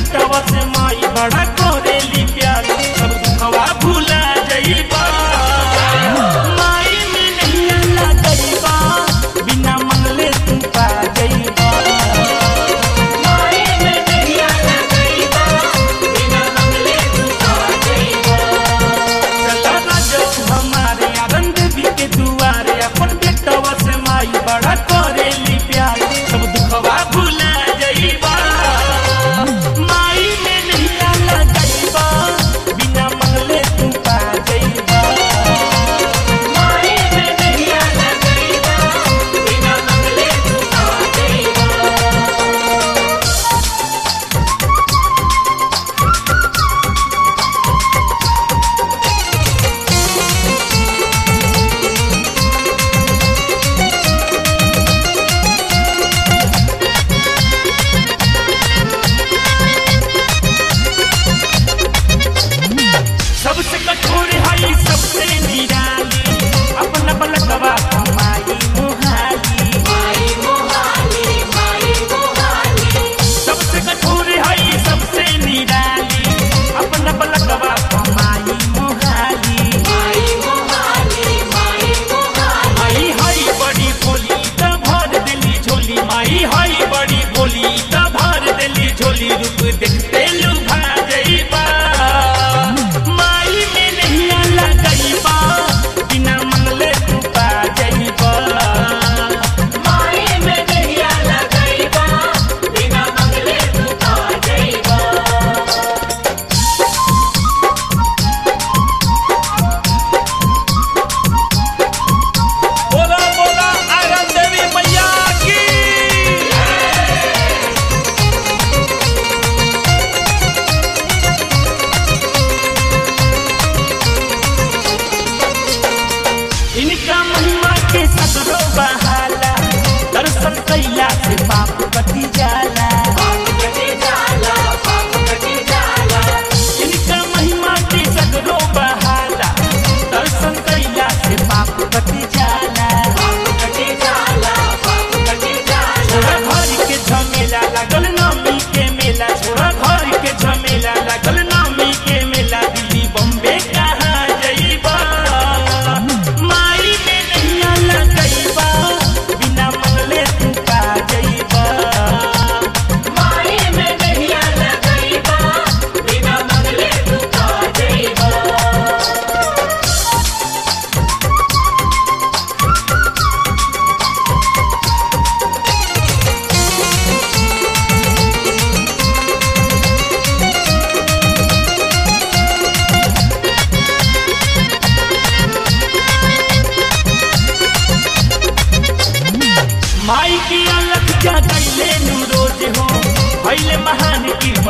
बेटवा से माई बड़ा करेली प्यार सब दुखवा भूला जइबा माई में नहीं लगइबा बिना मंगले तू पा जइबा माई में नहीं लगइबा बिना मंगले तू पा जइबा चला राजो हमारे आनंद भी के दुआरे अपन बेटवा से माई बड़ा करेली प्यार सब दुखवा भूला जइबा माई में नहीं लगइबा बिना मंगले तू पा जइबा माई में नहीं लगइबा बिना मंगले तू पा जइबा सबसे कठोर है सबसे निराली अपना बलकवा माई मोहाली सबसे कठोर है सबसे निराली अपना बलकवा माई मोहाली माई हई बड़ी भोली त भर देली झोली माई हई बड़ी भोली त भर देली झोली रूप देखते लुभा जइबा बिना मंगले तू पा जइबा माई में नहीं लगइबा बिना मंगले तू पा जइबा बोला बोला आयरन देवी मैया की इनका महिमा के सगरो बहाला दर्शन कैला से पाप कटी जाला इनका महिमा के सगरो बहाला दर्शन कैला से पाप कटी जाला छोड़ा घर के झमेला लागल नामी के मेला छोड़ा घर के झमेला लागल नामी के मेला दिल्ली बम्बे कहाँ जइबा माई में नहीं लगइबा बिना मंगले तू पा जइबा माई में नहीं लगइबा बिना मंगले तू पा जइबा माई की अलग जगैले नु रोज हो भइले महान की